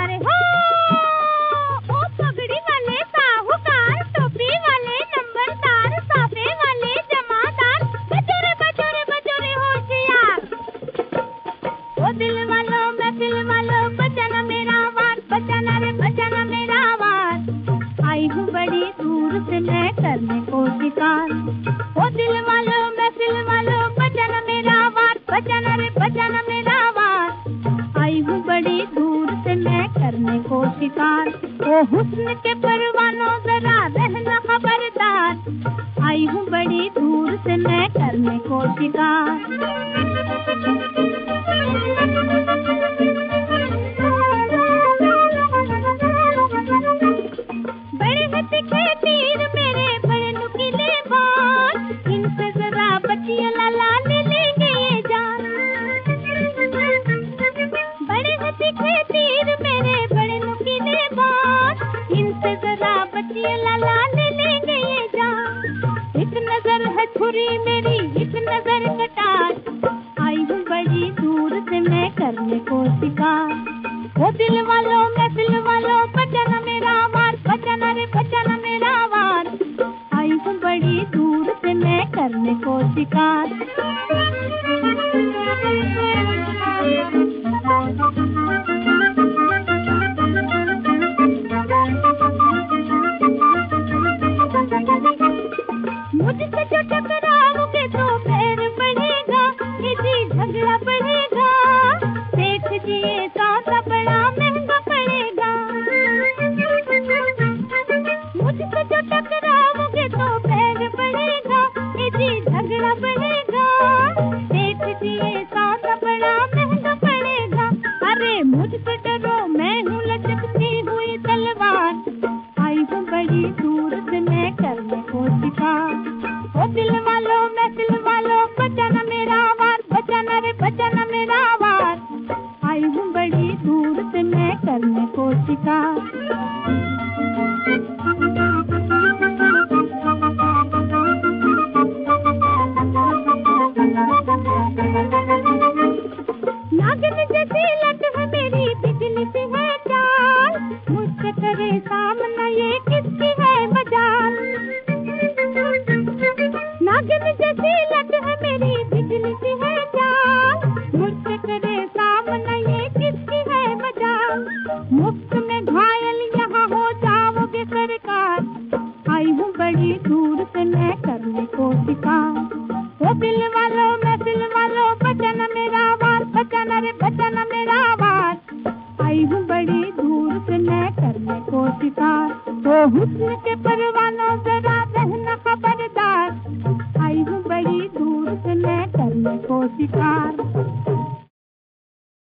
अरे हो ओ पगड़ी वाले साहूकार, टोपी वाले नंबरदार, साफे वाले जमादार, बचोरे बचोरे बचोरे होशियार। ओ दिल वालों महफिल वालों बचाना मेरा वार, बचाना रे बचाना मेरा वार। आई हूँ बड़ी दूर से मैं करने को शिकार। ओ दिल वालों महफिल वालों बचाना मेरा वार, बचाना रे बचाना मेरा वार। आई हूँ बड़ी दूर से मैं करने को शिकार। ओ हुस्न के परवानों जरा रहना खबरदार। आई हूँ बड़ी दूर से मैं करने को शिकार। एक नजर है छुरी मेरी, एक नजर कटार। आई हूँ बड़ी दूर से मैं करने को शिकार। ओ दिल वालों महफिल वालों बचाना मेरा वार, बचाना रे बचाना मेरा वार। आई हूँ बड़ी दूर से मैं करने को शिकार। मुझसे जो टकराओगे तो पैर बढ़ेगा, इसी झगड़ा बढ़ेगा। देख जिए सौदा बड़ा महंगा पड़ेगा। मुझसे जो टकराओगे तो पैर बढ़ेगा, इसी झगड़ा बढ़ेगा। देख जिए सौदा बड़ा महंगा पड़ेगा। अरे मुझसे डरो मैं हूँ लचकती हुई तलवार। आई हूँ बड़ी दूर से मैं करने को शिकार। ओ दिल वालों महफिल वालों बचाना मेरा वार, बचाना रे बचाना मेरा वार। आई हूँ बड़ी दूर से मैं करने को शिकार। नागिन जैसी लट है मेरी, बिजली से है चाल। मुझसे करे सामना ये किसकी है मजाल। नागिन जैसी लट है मेरी, बिजली सी है चाल। मुझसे करे सामना ये किसकी है मजाल। मुफ्त में घायल यहाँ हो जाओगे सरकार। आई हूँ बड़ी दूर से मैं करने को शिकार। ओ दिल वालों महफिल वालों बचाना मेरा वार, बचाना रे बचाना मेरा वार। आई हूँ बड़ी दूर से मैं करने को शिकार। ओ हुस्न के परवानों जरा रहना खबरदार। आई हूँ बड़ी दूर से मैं करने को शिकार।